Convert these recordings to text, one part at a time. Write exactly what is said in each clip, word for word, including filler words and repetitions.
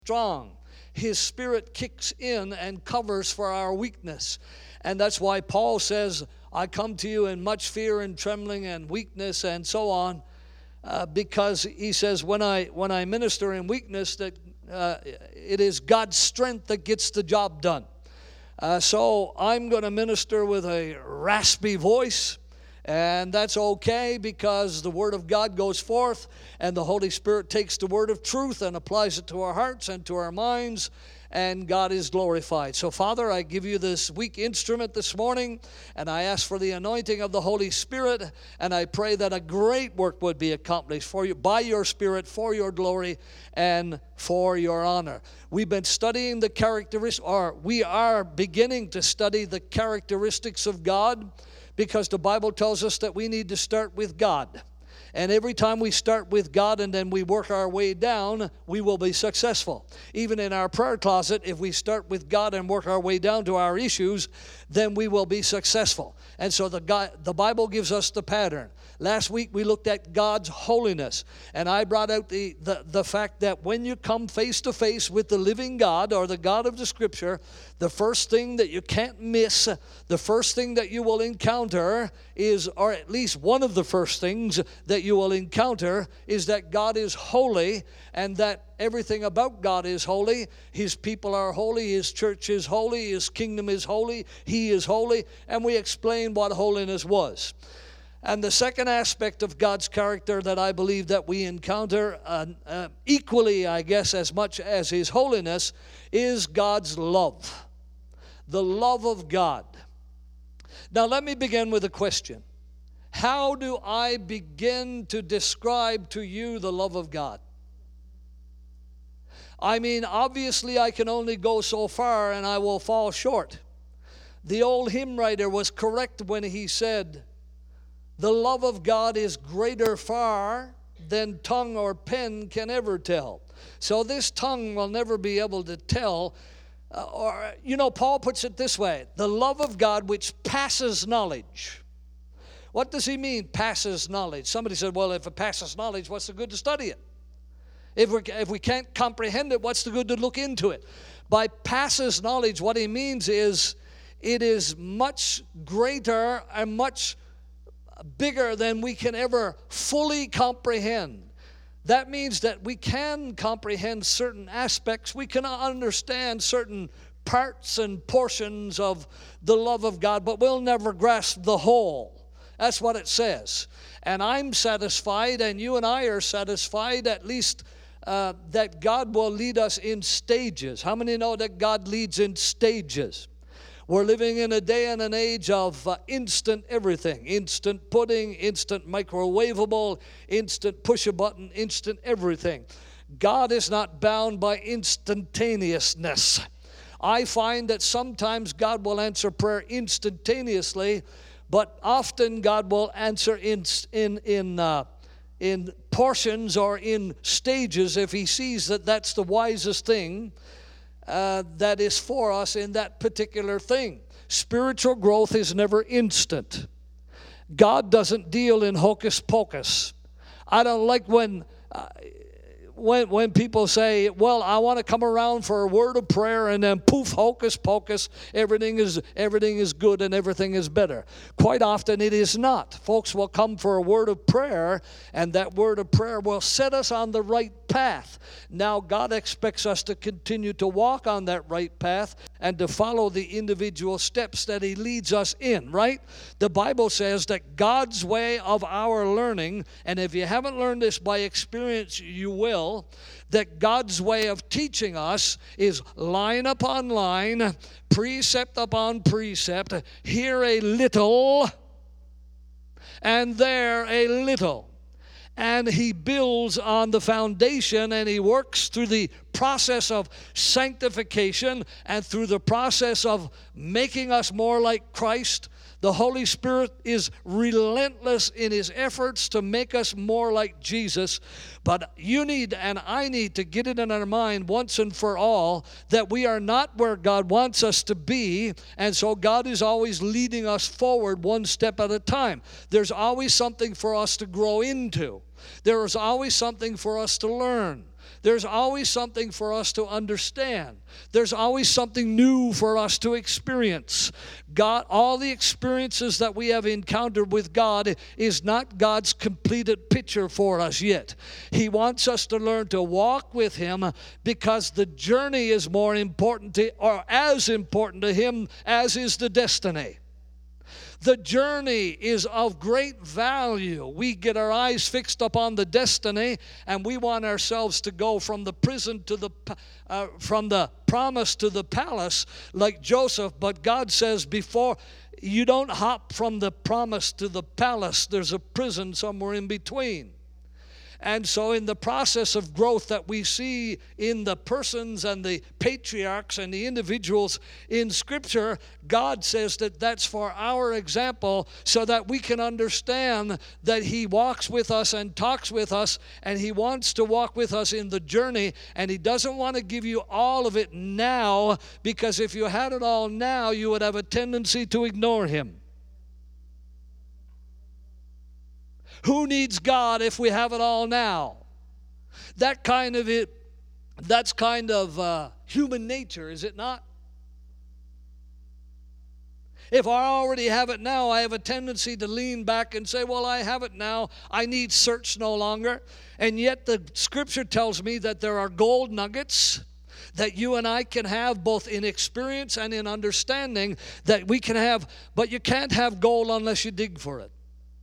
strong. His Spirit kicks in and covers for our weakness. And that's why Paul says, I come to you in much fear and trembling and weakness and so on, uh, because he says, when I when I minister in weakness, that uh, it is God's strength that gets the job done. Uh, so I'm going to minister with a raspy voice, and that's okay, because the Word of God goes forth, and the Holy Spirit takes the Word of truth and applies it to our hearts and to our minds, and God is glorified. So, Father, I give you this weak instrument this morning, and I ask for the anointing of the Holy Spirit, and I pray that a great work would be accomplished for you by your Spirit, for your glory, and for your honor. We've been studying the characteristics, or we are beginning to study the characteristics of God, because the Bible tells us that we need to start with God. And every time we start with God and then we work our way down, we will be successful. Even in our prayer closet, if we start with God and work our way down to our issues, then we will be successful. And so the God, the Bible gives us the pattern. Last week we looked at God's holiness, and I brought out the, the, the fact that when you come face to face with the living God, or the God of the Scripture, the first thing that you can't miss, the first thing that you will encounter is, or at least one of the first things that you will encounter, is that God is holy, and that everything about God is holy. His people are holy, His church is holy, His kingdom is holy, He is holy, and we explained what holiness was. And the second aspect of God's character that I believe that we encounter uh, uh, equally, I guess, as much as His holiness, is God's love. The love of God. Now let me begin with a question. How do I begin to describe to you the love of God? I mean, obviously I can only go so far, and I will fall short. The old hymn writer was correct when he said, the love of God is greater far than tongue or pen can ever tell. So this tongue will never be able to tell. Uh, or, you know, Paul puts it this way, the love of God which passes knowledge. What does he mean, passes knowledge? Somebody said, well, if it passes knowledge, what's the good to study it? If we, if we can't comprehend it, what's the good to look into it? By passes knowledge, what he means is it is much greater and much bigger than we can ever fully comprehend. That means that we can comprehend certain aspects. We can understand certain parts and portions of the love of God, but we'll never grasp the whole. That's what it says. And I'm satisfied, and you and I are satisfied, at least uh, that God will lead us in stages. How many know that God leads in stages? We're living in a day and an age of uh, instant everything. Instant pudding, instant microwavable, instant push-a-button, instant everything. God is not bound by instantaneousness. I find that sometimes God will answer prayer instantaneously, but often God will answer in in in uh, in portions or in stages if He sees that that's the wisest thing Uh, that is for us in that particular thing. Spiritual growth is never instant. God doesn't deal in hocus pocus. I don't like when uh, when when people say, well, I want to come around for a word of prayer, and then poof, hocus pocus, everything is everything is good and everything is better. Quite often it is not. Folks will come for a word of prayer, and that word of prayer will set us on the right path. Now God expects us to continue to walk on that right path and to follow the individual steps that He leads us in, right? The Bible says that God's way of our learning, and if you haven't learned this by experience, you will, that God's way of teaching us is line upon line, precept upon precept, here a little, and there a little. And He builds on the foundation, and He works through the process of sanctification and through the process of making us more like Christ. The Holy Spirit is relentless in His efforts to make us more like Jesus. But you need and I need to get it in our mind once and for all that we are not where God wants us to be. And so God is always leading us forward one step at a time. There's always something for us to grow into. There is always something for us to learn. There's always something for us to understand. There's always something new for us to experience. God, all the experiences that we have encountered with God is not God's completed picture for us yet. He wants us to learn to walk with Him because the journey is more important to, or as important to Him as is the destiny. The journey is of great value. We get our eyes fixed upon the destiny, and we want ourselves to go from the prison to the uh, from the promise to the palace, like Joseph. But God says, before you don't hop from the promise to the palace, there's a prison somewhere in between. And so in the process of growth that we see in the persons and the patriarchs and the individuals in Scripture, God says that that's for our example so that we can understand that He walks with us and talks with us, and He wants to walk with us in the journey, and He doesn't want to give you all of it now, because if you had it all now, you would have a tendency to ignore Him. Who needs God if we have it all now? That kind of it, that's kind of uh, human nature, is it not? If I already have it now, I have a tendency to lean back and say, well, I have it now. I need search no longer. And yet the Scripture tells me that there are gold nuggets that you and I can have both in experience and in understanding that we can have, but you can't have gold unless you dig for it.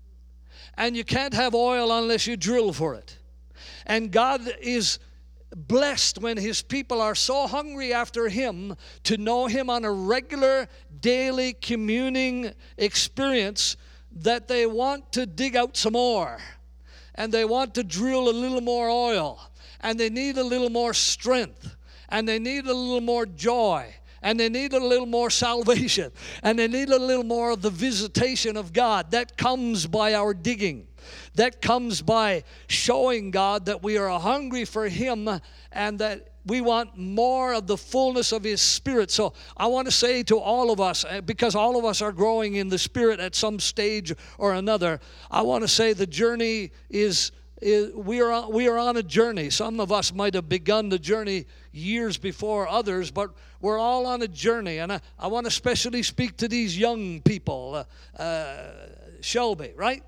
And you can't have oil unless you drill for it. And God is blessed when His people are so hungry after Him to know Him on a regular, daily communing experience that they want to dig out some more. And they want to drill a little more oil. And they need a little more strength. And they need a little more joy. And they need a little more salvation. And they need a little more of the visitation of God. That comes by our digging. That comes by showing God that we are hungry for Him and that we want more of the fullness of His Spirit. So I want to say to all of us, because all of us are growing in the Spirit at some stage or another, I want to say the journey is Is, we are on, we are on a journey. Some of us might have begun the journey years before others, but we're all on a journey. And I, I want to especially speak to these young people, uh, uh, Shelby, right?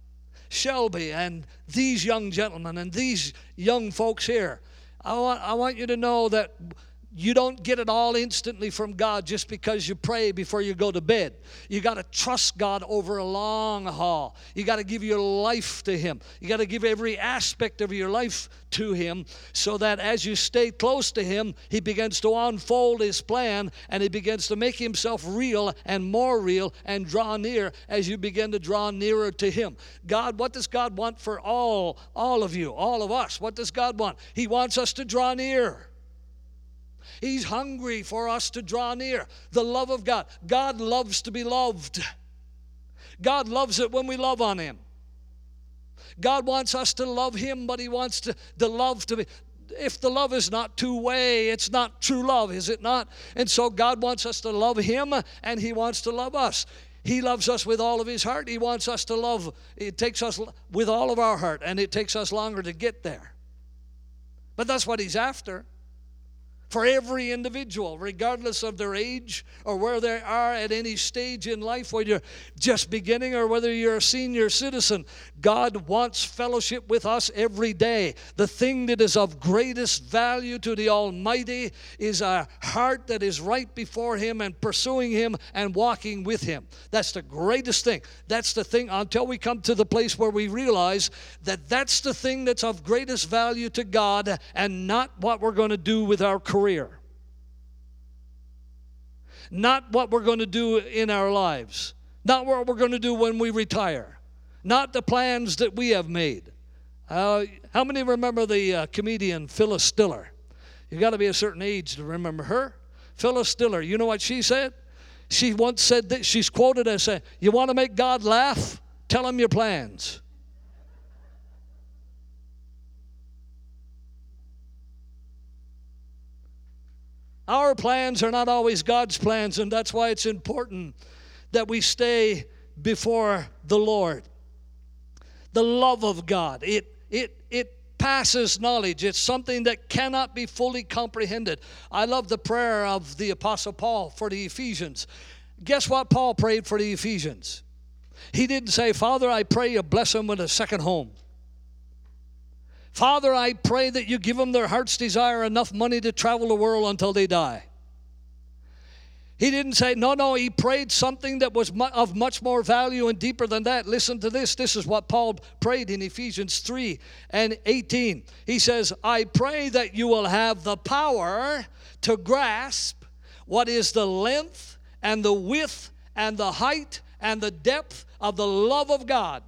Shelby and these young gentlemen and these young folks here. I want, I want you to know that you don't get it all instantly from God just because you pray before you go to bed. You got to trust God over a long haul. You got to give your life to Him. You got to give every aspect of your life to Him so that as you stay close to Him, He begins to unfold His plan and He begins to make Himself real and more real and draw near as you begin to draw nearer to Him. God, what does God want for all, all of you, all of us? What does God want? He wants us to draw near. He's hungry for us to draw near. The love of God. God loves to be loved. God loves it when we love on Him. God wants us to love Him, but He wants to, the love to be. If the love is not two-way, it's not true love, is it not? And so God wants us to love Him, and He wants to love us. He loves us with all of His heart. He wants us to love. It takes us with all of our heart, and it takes us longer to get there. But that's what He's after. For every individual, regardless of their age or where they are at any stage in life, whether you're just beginning or whether you're a senior citizen, God wants fellowship with us every day. The thing that is of greatest value to the Almighty is a heart that is right before Him and pursuing Him and walking with Him. That's the greatest thing. That's the thing until we come to the place where we realize that that's the thing that's of greatest value to God and not what we're going to do with our career. Career. Not what we're going to do in our lives. Not what we're going to do when we retire. Not the plans that we have made. Uh, how many remember the uh, comedian Phyllis Diller? You've got to be a certain age to remember her. Phyllis Diller, you know what she said? She once said that, she's quoted as saying, you want to make God laugh? Tell Him your plans. Our plans are not always God's plans, and that's why it's important that we stay before the Lord. The love of God, it it it surpasses knowledge. It's something that cannot be fully comprehended. I love the prayer of the Apostle Paul for the Ephesians. Guess what Paul prayed for the Ephesians? He didn't say, Father, I pray you bless them with a second home. Father, I pray that you give them their heart's desire, enough money to travel the world until they die. He didn't say, no, no, he prayed something that was of much more value and deeper than that. Listen to this. This is what Paul prayed in Ephesians three and eighteen. He says, I pray that you will have the power to grasp what is the length and the width and the height and the depth of the love of God.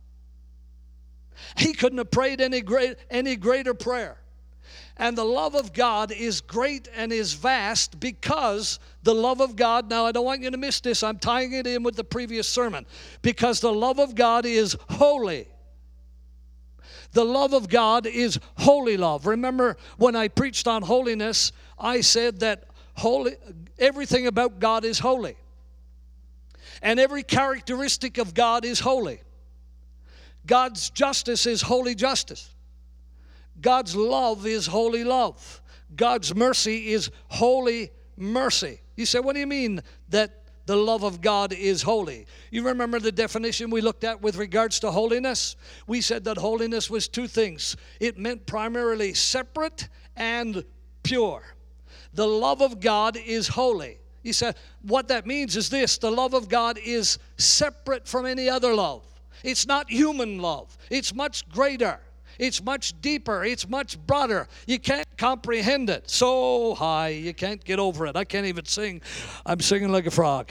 He couldn't have prayed any great, any greater prayer. And the love of God is great and is vast because the love of God, now I don't want you to miss this, I'm tying it in with the previous sermon, because the love of God is holy. The love of God is holy love. Remember when I preached on holiness, I said that holy, everything about God is holy. And every characteristic of God is holy. God's justice is holy justice. God's love is holy love. God's mercy is holy mercy. You say, what do you mean that the love of God is holy? You remember the definition we looked at with regards to holiness? We said that holiness was two things. It meant primarily separate and pure. The love of God is holy. He said, what that means is this: the love of God is separate from any other love. It's not human love. It's much greater. It's much deeper. It's much broader. You can't comprehend it. So high, you can't get over it. I can't even sing. I'm singing like a frog.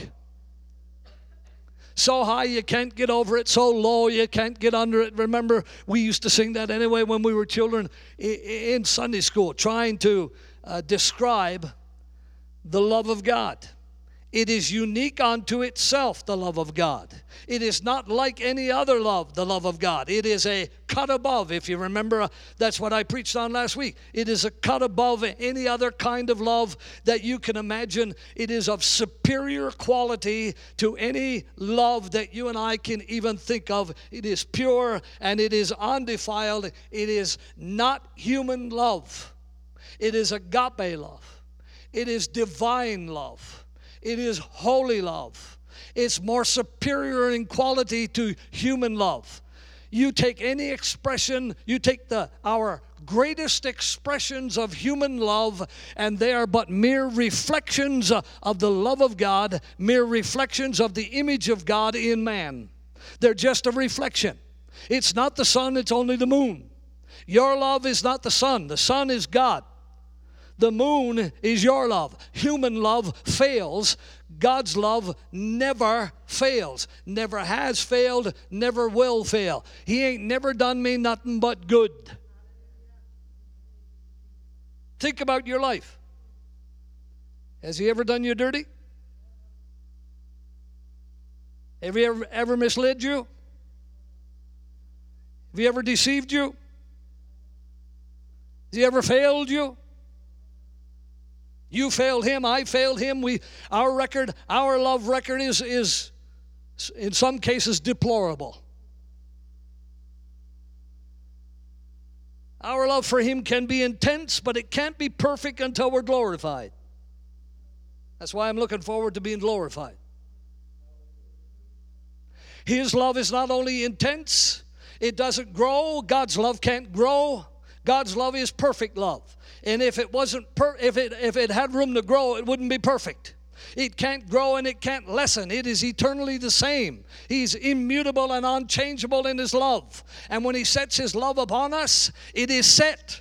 So high, you can't get over it. So low, you can't get under it. Remember, we used to sing that anyway when we were children in Sunday school, trying to uh, describe the love of God. It is unique unto itself, the love of God. It is not like any other love, the love of God. It is a cut above. If you remember, uh, that's what I preached on last week. It is a cut above any other kind of love that you can imagine. It is of superior quality to any love that you and I can even think of. It is pure and it is undefiled. It is not human love. It is agape love. It is divine love. It is holy love. It's more superior in quality to human love. You take any expression, you take the our greatest expressions of human love, and they are but mere reflections of the love of God, mere reflections of the image of God in man. They're just a reflection. It's not the sun, it's only the moon. Your love is not the sun. The sun is God. The moon is your love. Human love fails. God's love never fails. Never has failed, never will fail. He ain't never done me nothing but good. Think about your life. Has he ever done you dirty? Have he ever, ever misled you? Have he ever deceived you? Has he ever failed you? You failed him, I failed him. We, our record, our love record is, is in some cases deplorable. Our love for him can be intense, but it can't be perfect until we're glorified. That's why I'm looking forward to being glorified. His love is not only intense, it doesn't grow. God's love can't grow. God's love is perfect love. And if it wasn't per- if it if it had room to grow, it wouldn't be perfect. It can't grow and it can't lessen. It is eternally the same. He's immutable and unchangeable in his love. And when he sets his love upon us, it is set.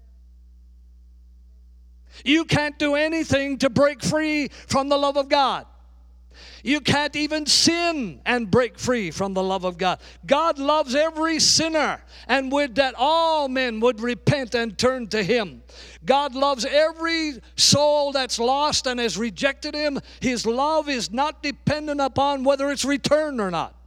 You can't do anything to break free from the love of God. You can't even sin and break free from the love of God. God loves every sinner and would that all men would repent and turn to him. God loves every soul that's lost and has rejected him. His love is not dependent upon whether it's returned or not.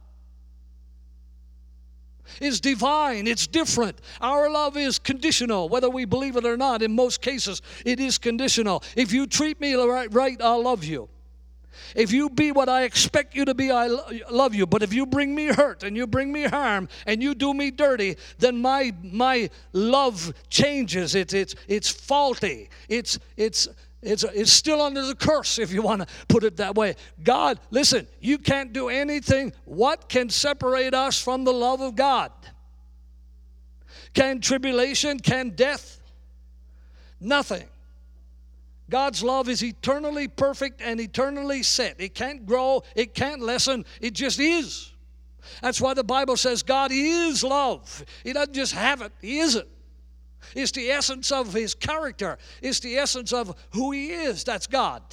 It's divine. It's different. Our love is conditional, whether we believe it or not. In most cases, it is conditional. If you treat me right, right I'll love you. If you be what I expect you to be, I lo- love you. But if you bring me hurt and you bring me harm and you do me dirty, then my my love changes. It's it's it's faulty. It's it's it's it's still under the curse, if you want to put it that way. God, listen, you can't do anything. What can separate us from the love of God? Can tribulation? Can death? Nothing. God's love is eternally perfect and eternally set. It can't grow, it can't lessen, it just is. That's why the Bible says God is love. He doesn't just have it, He is it. It's the essence of His character. It's the essence of who He is. That's God.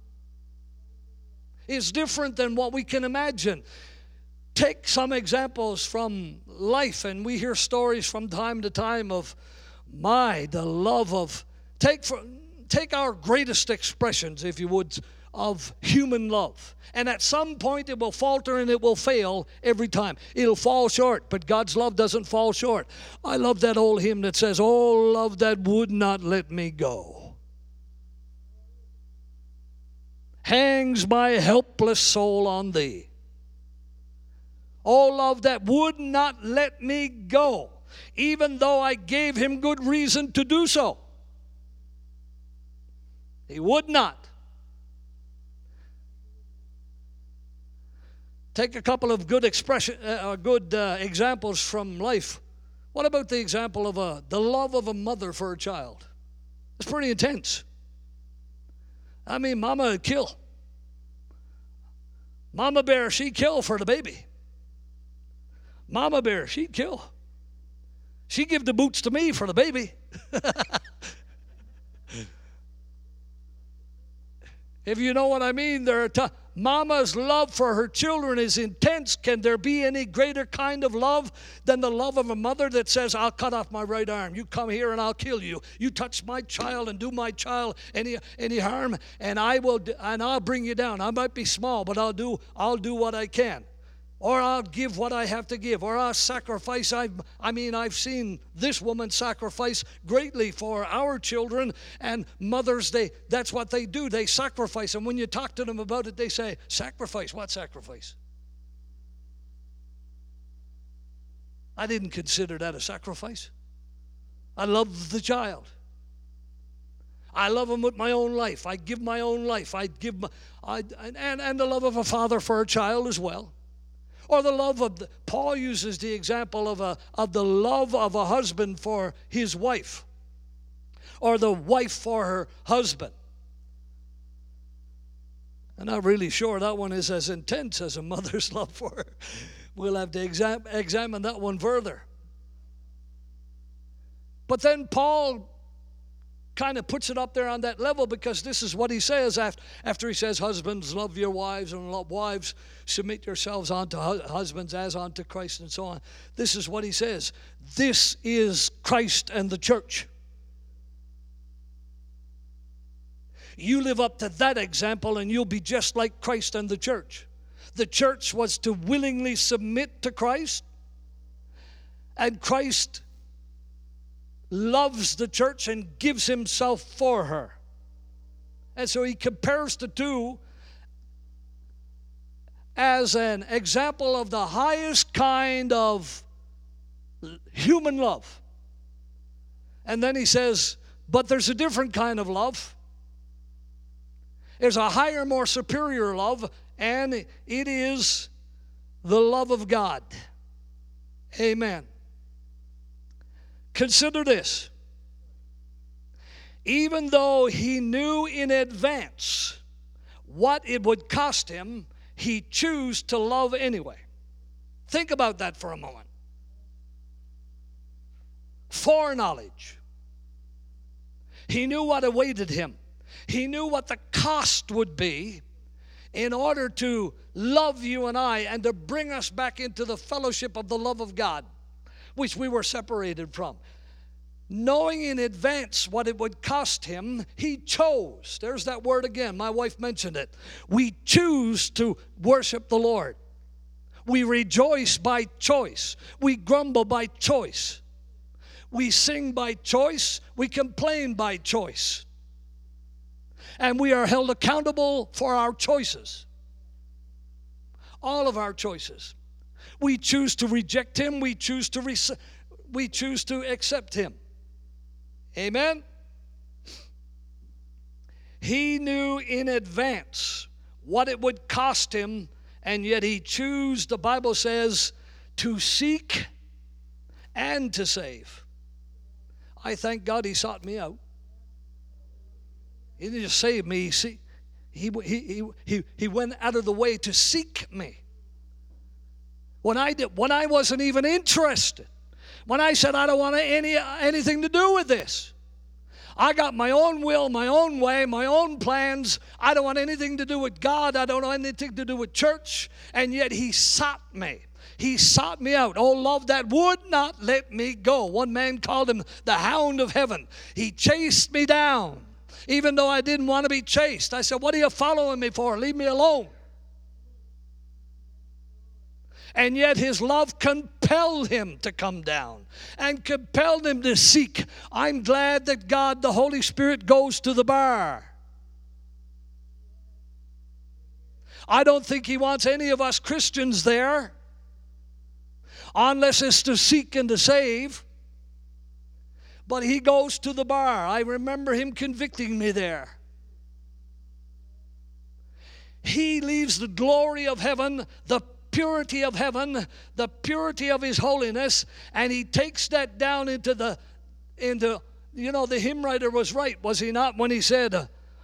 It's different than what we can imagine. Take some examples from life, and we hear stories from time to time of, my, the love of, take for, take our greatest expressions, if you would, of human love. And at some point it will falter and it will fail every time. It'll fall short, but God's love doesn't fall short. I love that old hymn that says, oh, love that would not let me go, hangs my helpless soul on thee. Oh, love that would not let me go, even though I gave him good reason to do so. He would not. Take a couple of good expression, uh, good uh, examples from life. What about the example of a, the love of a mother for a child? It's pretty intense. I mean, mama would kill. Mama bear, she'd kill for the baby. Mama bear, she'd kill. She'd give the boots to me for the baby. If you know what I mean, there are t- Mama's love for her children is intense. Can there be any greater kind of love than the love of a mother that says, I'll cut off my right arm. You come here and I'll kill you. You touch my child and do my child any any harm, and I will and I'll bring you down. I might be small, but I'll do I'll do what I can. Or I'll give what I have to give. Or I'll sacrifice. I've, I mean, I've seen this woman sacrifice greatly for our children. And mothers, they that's what they do. They sacrifice. And when you talk to them about it, they say, sacrifice? What sacrifice? I didn't consider that a sacrifice. I love the child. I love him with my own life. I give my own life. I give my, I, and, and the love of a father for a child as well. Or the love of, the, Paul uses the example of, a, of the love of a husband for his wife. Or the wife for her husband. I'm not really sure that one is as intense as a mother's love for her. We'll have to exam, examine that one further. But then Paul kind of puts it up there on that level, because this is what he says after, after he says, husbands, love your wives, and love wives, submit yourselves unto husbands as unto Christ, and so on. This is what he says. This is Christ and the church. You live up to that example and you'll be just like Christ and the church. The church was to willingly submit to Christ, and Christ loves the church and gives himself for her. And so he compares the two as an example of the highest kind of human love. And then he says, but there's a different kind of love. There's a higher, more superior love, and it is the love of God. Amen. Consider this. Even though he knew in advance what it would cost him, he chose to love anyway. Think about that for a moment. Foreknowledge. He knew what awaited him. He knew what the cost would be in order to love you and I and to bring us back into the fellowship of the love of God, which we were separated from. Knowing in advance what it would cost him, he chose. There's that word again. My wife mentioned it. We choose to worship the Lord. We rejoice by choice. We grumble by choice. We sing by choice. We complain by choice. And we are held accountable for our choices. All of our choices. We choose to reject him. We choose to, rec- we choose to accept him. Amen? He knew in advance what it would cost him, and yet he chose, the Bible says, to seek and to save. I thank God he sought me out. He didn't just save me. He, he, he, he, he went out of the way to seek me. When I did, when I wasn't even interested. When I said, I don't want any, anything to do with this. I got my own will, my own way, my own plans. I don't want anything to do with God. I don't want anything to do with church. And yet he sought me. He sought me out. Oh, love that would not let me go. One man called him the hound of heaven. He chased me down, even though I didn't want to be chased. I said, what are you following me for? Leave me alone. And yet his love compelled him to come down and compelled him to seek. I'm glad that God, the Holy Spirit, goes to the bar. I don't think he wants any of us Christians there, unless it's to seek and to save. But he goes to the bar. I remember him convicting me there. He leaves the glory of heaven, the purity of heaven, the purity of his holiness, and he takes that down into the, into, you know, the hymn writer was right, was he not, when he said,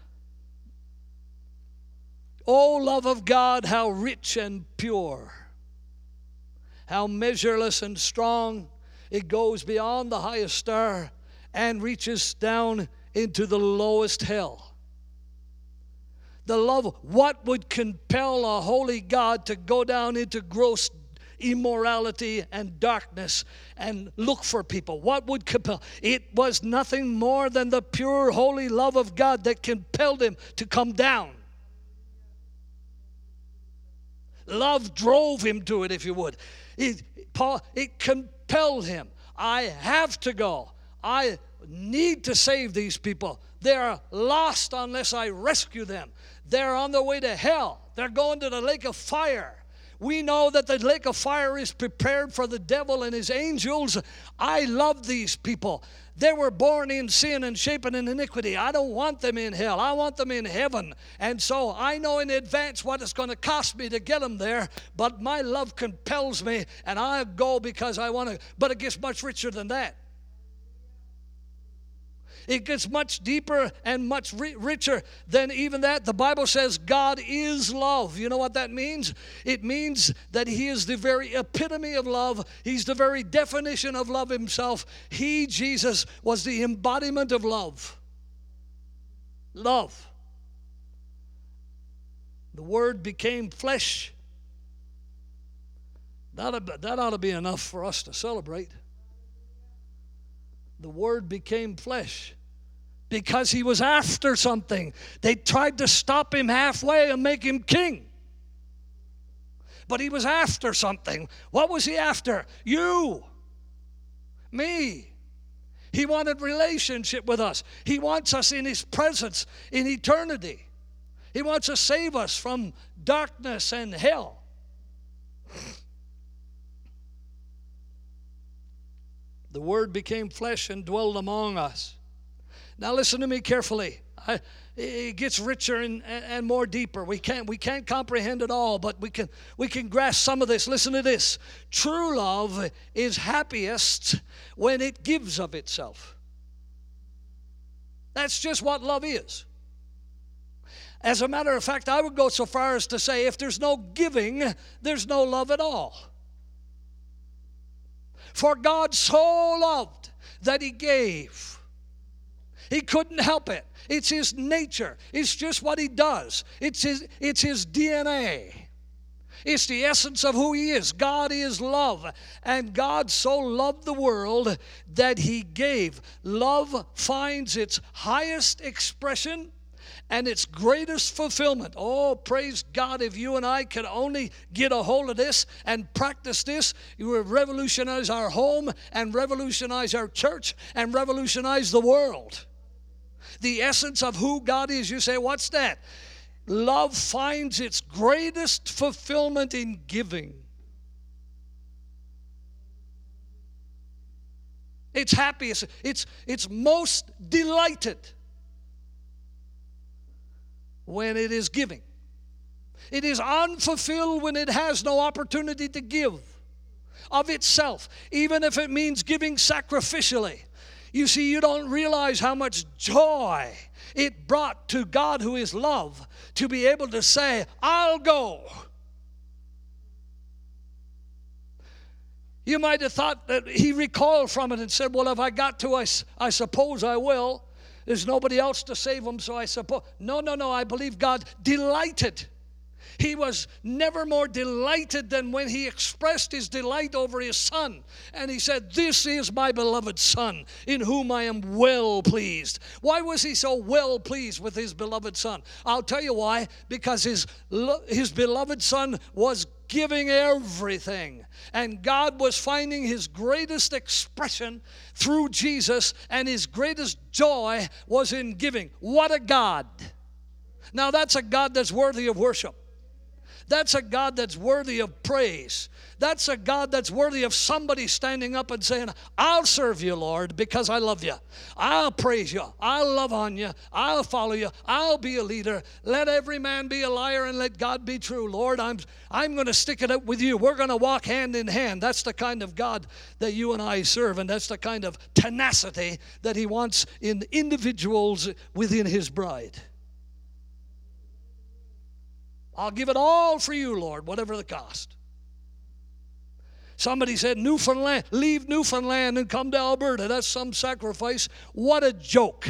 "O love of God, how rich and pure, how measureless and strong, it goes beyond the highest star and reaches down into the lowest hell." The love, what would compel a holy God to go down into gross immorality and darkness and look for people? What would compel? It was nothing more than the pure, holy love of God that compelled him to come down. Love drove him to it, if you would. It, Paul, it compelled him. I have to go. I need to save these people. They are lost unless I rescue them. They're on their way to hell. They're going to the lake of fire. We know that the lake of fire is prepared for the devil and his angels. I love these people. They were born in sin and shapen in iniquity. I don't want them in hell. I want them in heaven. And so I know in advance what it's going to cost me to get them there. But my love compels me, and I go because I want to. But it gets much richer than that. It gets much deeper and much ri- richer than even that. The Bible says God is love. You know what that means? It means that he is the very epitome of love. He's the very definition of love himself. He, Jesus, was the embodiment of love. Love. The Word became flesh. That ought, that ought to be enough for us to celebrate. The Word became flesh because he was after something. They tried to stop him halfway and make him king. But he was after something. What was he after? You. Me. He wanted relationship with us. He wants us in his presence in eternity. He wants to save us from darkness and hell. The Word became flesh and dwelled among us. Now listen to me carefully. I, it gets richer and, and more deeper. We can't, we can't comprehend it all, but we can, we can grasp some of this. Listen to this. True love is happiest when it gives of itself. That's just what love is. As a matter of fact, I would go so far as to say if there's no giving, there's no love at all. For God so loved that he gave. He couldn't help it. It's his nature. It's just what he does. It's his, it's his D N A. It's the essence of who he is. God is love. And God so loved the world that he gave. Love finds its highest expression and its greatest fulfillment. Oh, praise God, if you and I could only get a hold of this and practice this, you would revolutionize our home and revolutionize our church and revolutionize the world. The essence of who God is. You say, what's that? Love finds its greatest fulfillment in giving. It's happiest. It's, it's most delighted when it is giving. It is unfulfilled when it has no opportunity to give of itself, even if it means giving sacrificially. You see, you don't realize how much joy it brought to God, who is love, to be able to say, I'll go. You might have thought that he recoiled from it and said, well, if I got to, I, I suppose I will. There's nobody else to save him, so I suppose. No, no, no, I believe God delighted. He was never more delighted than when he expressed his delight over his son. And he said, this is my beloved son, in whom I am well pleased. Why was he so well pleased with his beloved son? I'll tell you why. Because his, his beloved son was giving everything. And God was finding his greatest expression through Jesus, and his greatest joy was in giving. What a God. Now that's a God that's worthy of worship. That's a God that's worthy of praise. That's a God that's worthy of somebody standing up and saying, I'll serve you, Lord, because I love you. I'll praise you. I'll love on you. I'll follow you. I'll be a leader. Let every man be a liar and let God be true. Lord, I'm, I'm going to stick it out with you. We're going to walk hand in hand. That's the kind of God that you and I serve, and that's the kind of tenacity that he wants in individuals within his bride. I'll give it all for you, Lord, whatever the cost. Somebody said, Newfoundland, leave Newfoundland and come to Alberta. That's some sacrifice. What a joke.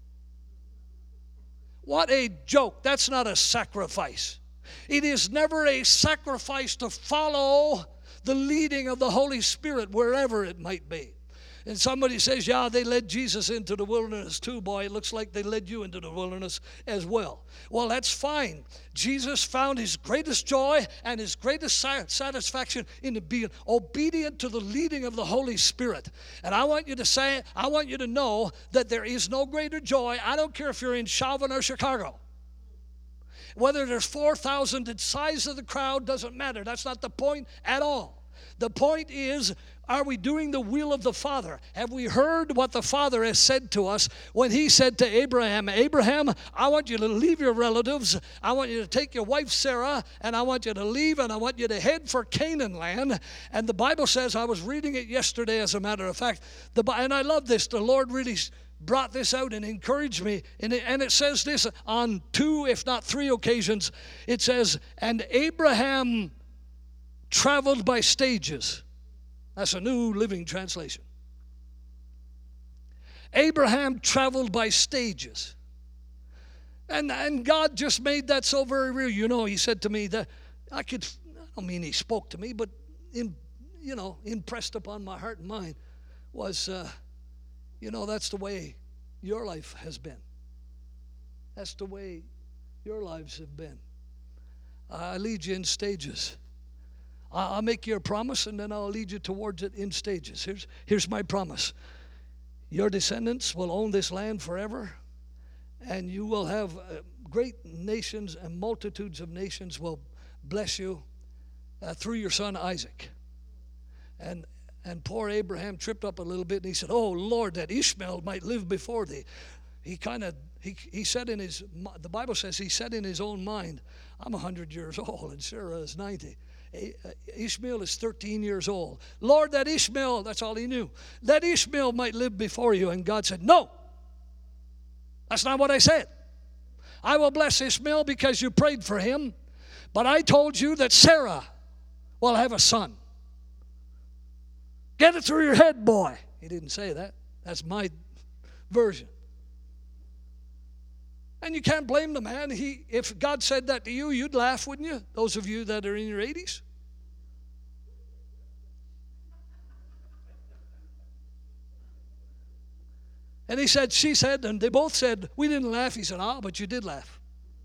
What a joke. That's not a sacrifice. It is never a sacrifice to follow the leading of the Holy Spirit wherever it might be. And somebody says, yeah, they led Jesus into the wilderness too. Boy, it looks like they led you into the wilderness as well. Well, that's fine. Jesus found his greatest joy and his greatest satisfaction in being obedient to the leading of the Holy Spirit. And I want you to say, I want you to know that there is no greater joy. I don't care if you're in Chauvin or Chicago. Whether there's four thousand, the size of the crowd doesn't matter. That's not the point at all. The point is, are we doing the will of the Father? Have we heard what the Father has said to us when he said to Abraham, Abraham, I want you to leave your relatives. I want you to take your wife Sarah, and I want you to leave, and I want you to head for Canaan land. And the Bible says, I was reading it yesterday, as a matter of fact, the, and I love this. The Lord really brought this out and encouraged me. And it, and it says this on two, if not three occasions. It says, and Abraham traveled by stages. That's a New Living Translation. Abraham traveled by stages. And, and God just made that so very real. You know, he said to me that I could, I don't mean he spoke to me, but, in, you know, impressed upon my heart and mind was, uh, you know, that's the way your life has been. That's the way your lives have been. I lead you in stages. I'll make you a promise, and then I'll lead you towards it in stages. Here's, here's my promise. Your descendants will own this land forever, and you will have uh, great nations, and multitudes of nations will bless you uh, through your son Isaac. And and poor Abraham tripped up a little bit, and he said, oh, Lord, that Ishmael might live before thee. He kind of, he, he said in his, the Bible says he said in his own mind, I'm one hundred years old, and Sarah is ninety. Ishmael is thirteen years old. Lord, that Ishmael, that's all he knew, that Ishmael might live before you. And God said, no, that's not what I said. I will bless Ishmael because you prayed for him, but I told you that Sarah will have a son. Get it through your head, boy. He didn't say that. That's my version. And you can't blame the man. He, if God said that to you, you'd laugh, wouldn't you? Those of you that are in your eighties. And he said, she said, and they both said, we didn't laugh. He said, ah, but you did laugh.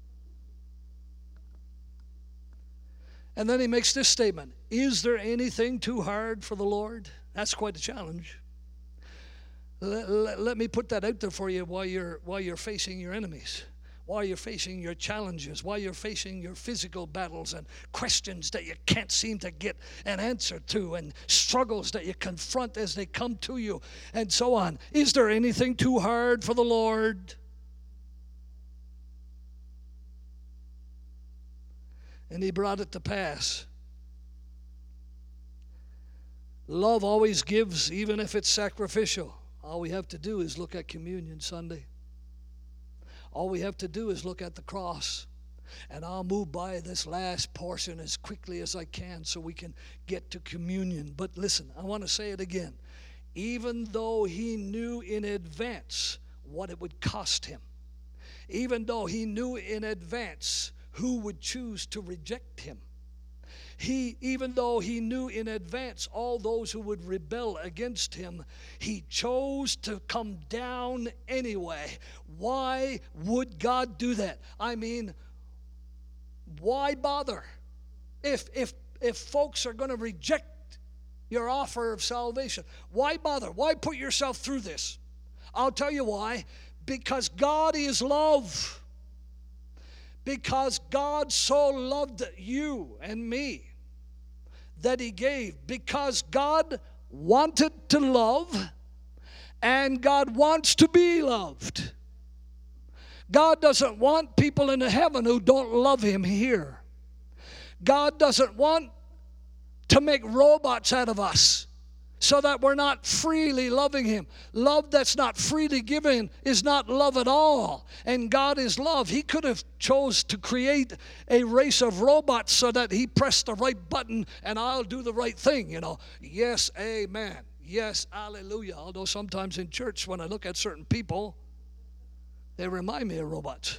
And then he makes this statement, is there anything too hard for the Lord? That's quite a challenge. Let, let, let me put that out there for you while you're while you're facing your enemies, while you're facing your challenges, while you're facing your physical battles and questions that you can't seem to get an answer to, and struggles that you confront as they come to you, and so on. Is there anything too hard for the Lord? And he brought it to pass. Love always gives, even if it's sacrificial. All we have to do is look at Communion Sunday. All we have to do is look at the cross. And I'll move by this last portion as quickly as I can so we can get to communion. But listen, I want to say it again. Even though he knew in advance what it would cost him, even though he knew in advance who would choose to reject him, He, even though he knew in advance all those who would rebel against him, he chose to come down anyway. Why would God do that? I mean, why bother? If if if folks are going to reject your offer of salvation, why bother? Why put yourself through this? I'll tell you why. Because God is love. Because God so loved you and me that he gave. Because God wanted to love, and God wants to be loved. God doesn't want people in heaven who don't love him here. God doesn't want to make robots out of us so that we're not freely loving him. Love that's not freely given is not love at all. And God is love. He could have chose to create a race of robots so that he pressed the right button and I'll do the right thing, you know. Yes, amen. Yes, hallelujah. Although sometimes in church when I look at certain people, they remind me of robots.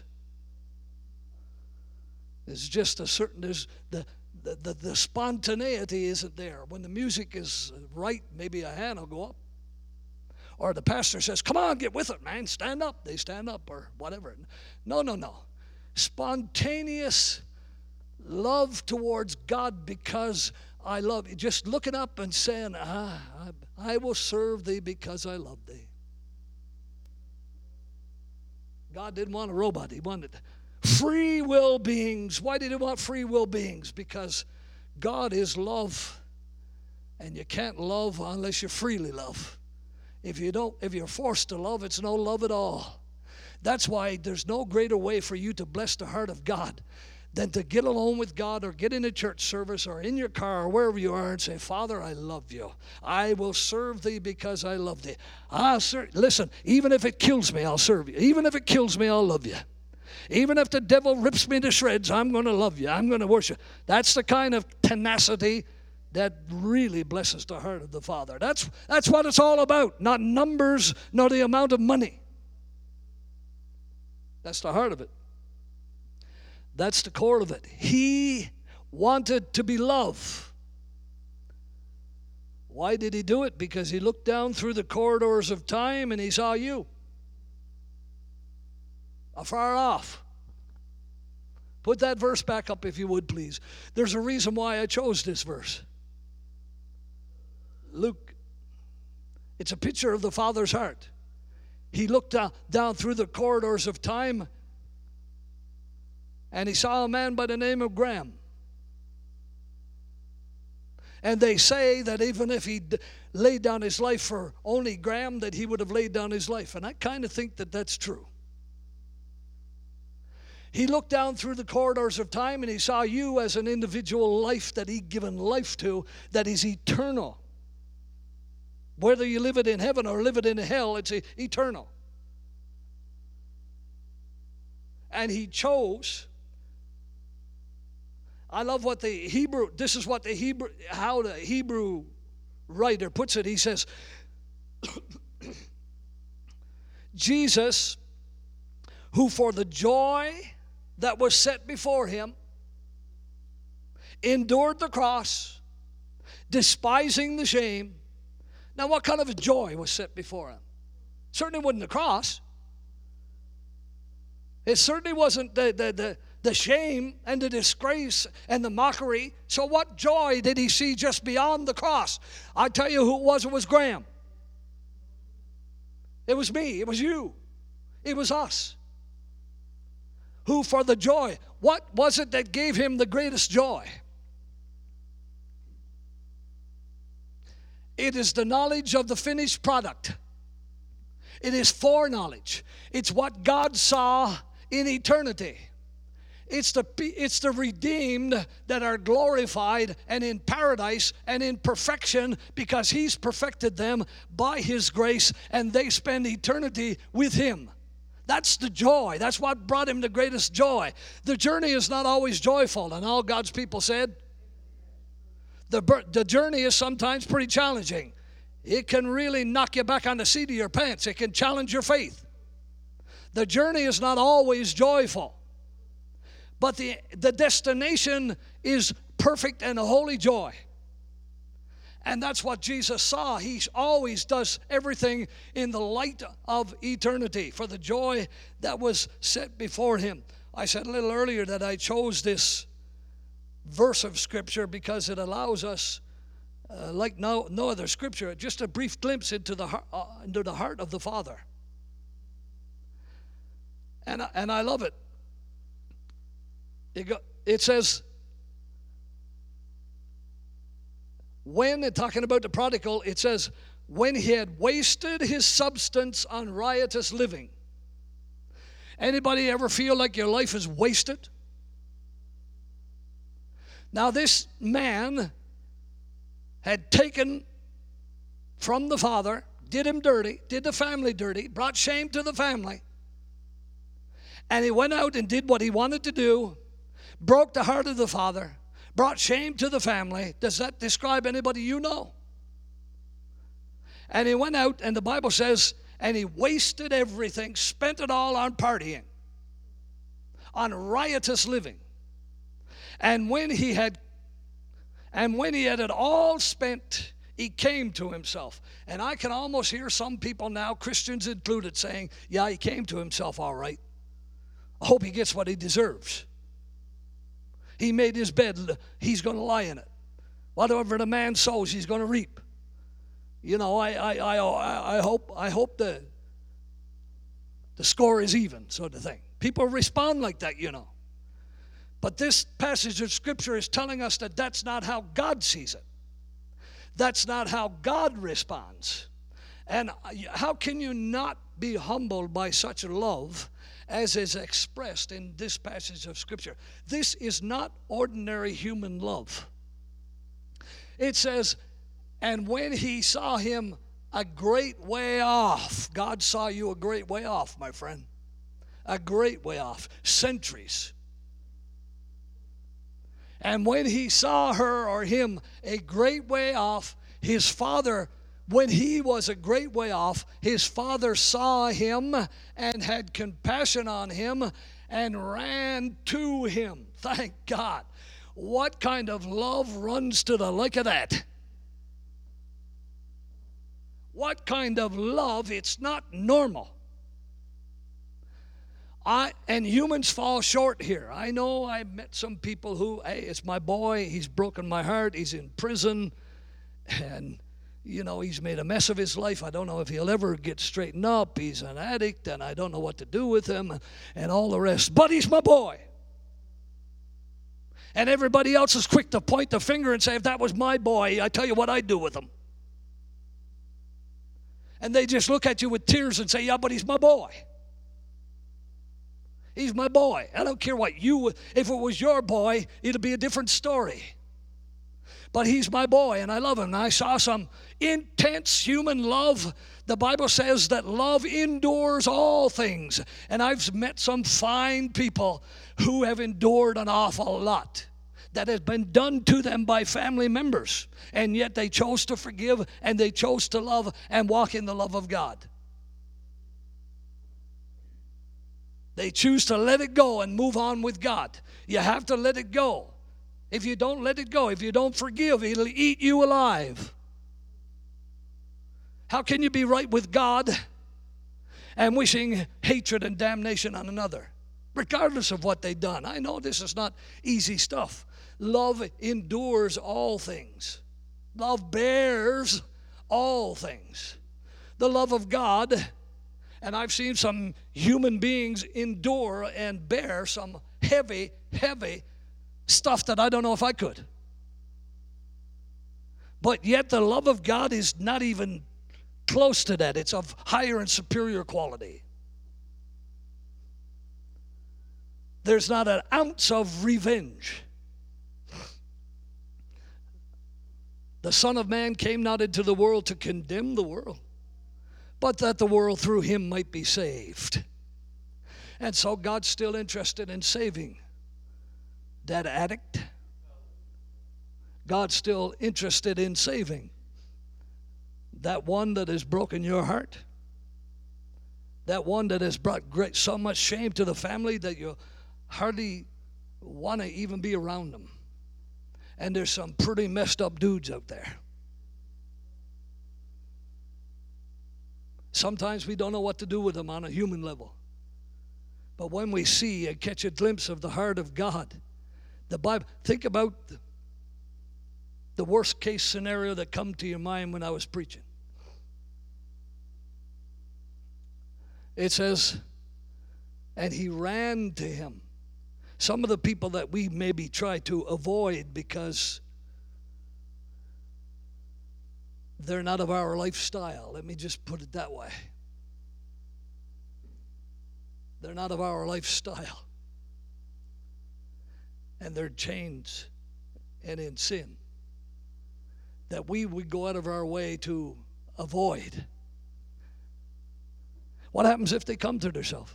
There's just a certain, there's the The, the, the spontaneity isn't there. When the music is right, maybe a hand will go up. Or the pastor says, come on, get with it, man. Stand up. They stand up or whatever. No, no, no. Spontaneous love towards God because I love you. Just looking up and saying, ah, I, I will serve thee because I love thee. God didn't want a robot. He wanted free will beings. Why did he want free will beings? Because God is love, and you can't love unless you freely love. If you don't, if you're forced to love, it's no love at all. That's why there's no greater way for you to bless the heart of God than to get alone with God or get in a church service or in your car or wherever you are and say, Father, I love you. I will serve thee because I love thee. I'll serve. Listen, even if it kills me, I'll serve you. Even if it kills me, I'll love you. Even if the devil rips me to shreds, I'm going to love you. I'm going to worship. That's the kind of tenacity that really blesses the heart of the Father. That's, that's what it's all about. Not numbers, nor the amount of money. That's the heart of it. That's the core of it. He wanted to be loved. Why did he do it? Because he looked down through the corridors of time and he saw you. Afar off. Put that verse back up if you would, please. There's a reason why I chose this verse. Luke. It's a picture of the Father's heart. He looked down, down through the corridors of time and he saw a man by the name of Graham. And they say that even if he laid down his life for only Graham, that he would have laid down his life. And I kind of think that that's true. He looked down through the corridors of time and he saw you as an individual life that he'd given life to, that is eternal. Whether you live it in heaven or live it in hell, it's eternal. And he chose, I love what the Hebrew, this is what the Hebrew, how the Hebrew writer puts it. He says, Jesus, who for the joy that was set before him, endured the cross, despising the shame. Now, what kind of a joy was set before him? Certainly wasn't the cross. It certainly wasn't the, the, the, the shame and the disgrace and the mockery. So what joy did he see just beyond the cross? I tell you who it was. It was Graham. It was me. It was you. It was us. Who for the joy. What was it that gave him the greatest joy? It is the knowledge of the finished product. It is foreknowledge. It's what God saw in eternity. It's the, it's the redeemed that are glorified and in paradise and in perfection because he's perfected them by his grace, and they spend eternity with him. That's the joy. That's what brought him the greatest joy. The journey is not always joyful, and all God's people said, the, the journey is sometimes pretty challenging. It can really knock you back on the seat of your pants. It can challenge your faith. The journey is not always joyful. But the, the destination is perfect and holy joy. And that's what Jesus saw. He always does everything in the light of eternity for the joy that was set before him. I said a little earlier that I chose this verse of Scripture because it allows us, uh, like no, no other Scripture, just a brief glimpse into the, uh, into the heart of the Father. And, and I love it. It, go, it says, when, talking about the prodigal, it says, when he had wasted his substance on riotous living. Anybody ever feel like your life is wasted? Now this man had taken from the father, did him dirty, did the family dirty, brought shame to the family. And he went out and did what he wanted to do, broke the heart of the father, brought shame to the family. Does that describe anybody you know? And he went out, and the Bible says, and he wasted everything, spent it all on partying, on riotous living. And when he had, and when he had it all spent, he came to himself. And I can almost hear some people now, Christians included, saying, yeah, he came to himself all right. I hope he gets what he deserves. He made his bed, he's going to lie in it. Whatever the man sows, he's going to reap. You know, I I I I hope I hope the the score is even, sort of thing. People respond like that, you know. But this passage of Scripture is telling us that that's not how God sees it. That's not how God responds. And how can you not be humbled by such love as is expressed in this passage of Scripture? This is not ordinary human love. It says, and when he saw him a great way off, God saw you a great way off, my friend. A great way off, centuries. And when he saw her or him a great way off, his father, when he was a great way off, his father saw him and had compassion on him and ran to him. Thank God. What kind of love runs to the like of that? What kind of love? It's not normal. I and humans fall short here. I know I met some people who, hey, it's my boy, he's broken my heart, he's in prison, and you know, he's made a mess of his life. I don't know if he'll ever get straightened up. He's an addict, and I don't know what to do with him, and all the rest. But he's my boy. And everybody else is quick to point the finger and say, if that was my boy, I tell you what I'd do with him. And they just look at you with tears and say, yeah, but he's my boy. He's my boy. I don't care what you, if it was your boy, it'd be a different story. But he's my boy, and I love him. And I saw some intense human love. The Bible says that love endures all things. And I've met some fine people who have endured an awful lot that has been done to them by family members. And yet they chose to forgive, and they chose to love and walk in the love of God. They choose to let it go and move on with God. You have to let it go. If you don't let it go, if you don't forgive, it'll eat you alive. How can you be right with God and wishing hatred and damnation on another, regardless of what they've done? I know this is not easy stuff. Love endures all things. Love bears all things. The love of God And I've seen some human beings endure and bear some heavy, heavy stuff that I don't know if I could. But yet the love of God is not even close to that. It's of higher and superior quality. There's not an ounce of revenge. The Son of Man came not into the world to condemn the world, but that the world through him might be saved. And so God's still interested in saving that addict. God's still interested in saving that one that has broken your heart, that one that has brought great, so much shame to the family that you hardly want to even be around them. And there's some pretty messed up dudes out there. Sometimes we don't know what to do with them on a human level. But when we see and catch a glimpse of the heart of God, the Bible, think about the worst case scenario that come to your mind when I was preaching. It says, and he ran to him. Some of the people that we maybe try to avoid because they're not of our lifestyle. Let me just put it that way. They're not of our lifestyle. And they're chains and in sin that we would go out of our way to avoid. What happens if they come to themselves?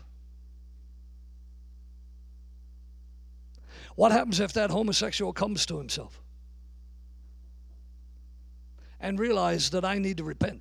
What happens if that homosexual comes to himself and realizes that I need to repent?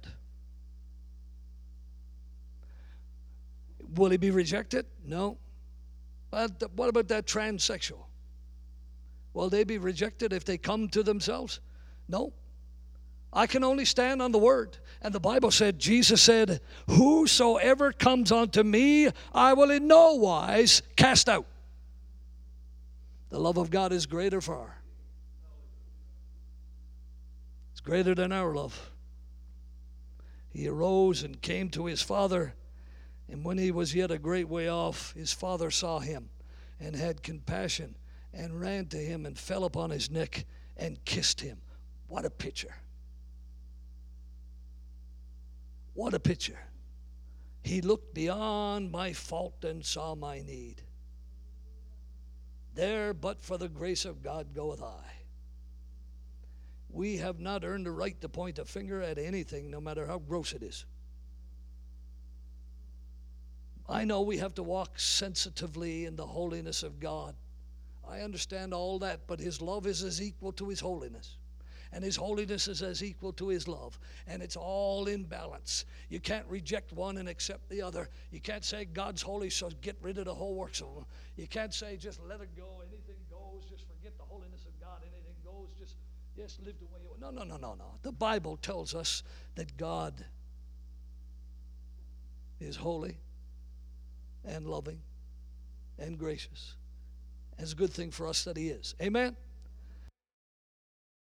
Will he be rejected? No. But what about that transsexual? Will they be rejected if they come to themselves? No. I can only stand on the word. And the Bible said, Jesus said, whosoever comes unto me, I will in no wise cast out. The love of God is greater far. It's greater than our love. He arose and came to his father, and when he was yet a great way off, his father saw him and had compassion and ran to him and fell upon his neck and kissed him. What a picture. What a picture. He looked beyond my fault and saw my need. There, but for the grace of God, goeth I. We have not earned the right to point a finger at anything, no matter how gross it is. I know we have to walk sensitively in the holiness of God. I understand all that, but his love is as equal to his holiness. And his holiness is as equal to his love. And it's all in balance. You can't reject one and accept the other. You can't say God's holy, so get rid of the whole works of him. You can't say just let it go. Anything goes. Just forget the holiness of God. Anything goes. Just, just live the way you want. No, no, no, no, no. The Bible tells us that God is holy and loving and gracious. And it's a good thing for us that he is. Amen?